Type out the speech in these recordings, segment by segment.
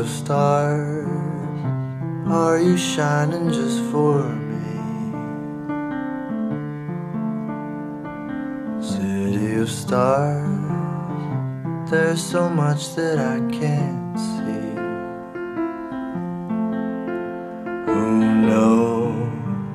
of stars, are you shining just for me? City of stars, there's so much that I can't see. Who knows?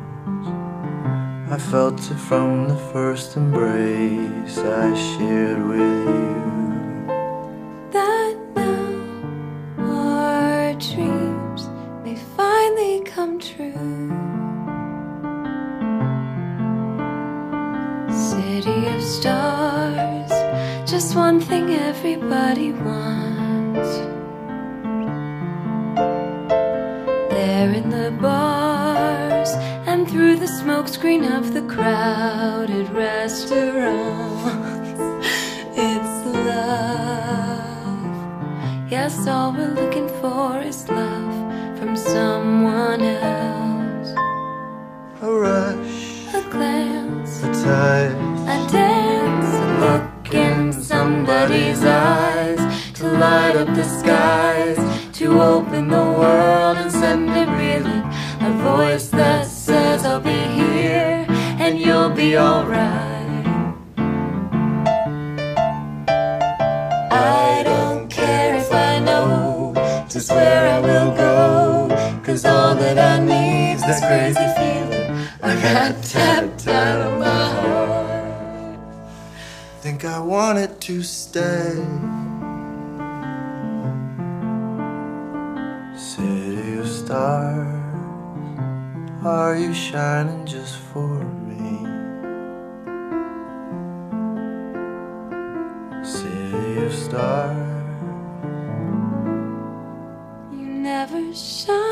I felt it from the first embrace I shared with you. That now our dreams may finally come true. City of stars, just one thing everybody wants. There in the bars and through the smokescreen of the crowded restaurants, it's love. Yes, all we're looking for is love from someone else. A rush, A glance, a touch, a dance, a look in somebody's eyes, to light up the skies, to open the world and send it reeling. A voice that says I'll be here and you'll be alright. I don't care if I know just where I will go, 'cause all that I need's this crazy feeling I got tapped out of my heart. think I want it to stay. City of stars, are you shining just for me? City of stars, You never shine.